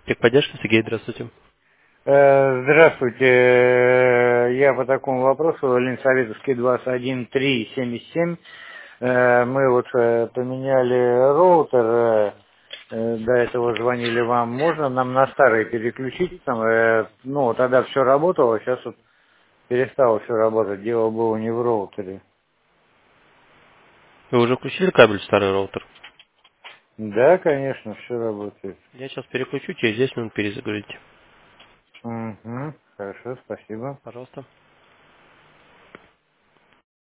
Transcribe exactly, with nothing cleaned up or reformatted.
Техподдержка, Сергей, здравствуйте. Э, Здравствуйте. Э, Я по такому вопросу, Ленсоветовский двадцать один три семьдесят семь. Э, Мы вот э, поменяли роутер, э, э, до этого звонили вам. Можно нам на старый переключить? Там, э, ну, тогда все работало, сейчас вот перестало все работать. Дело было не в роутере. Вы уже включили кабель в старый роутер? Да, конечно, все работает. Я сейчас переключу, через десять минут перезагрузите. Угу. Хорошо, спасибо. Пожалуйста.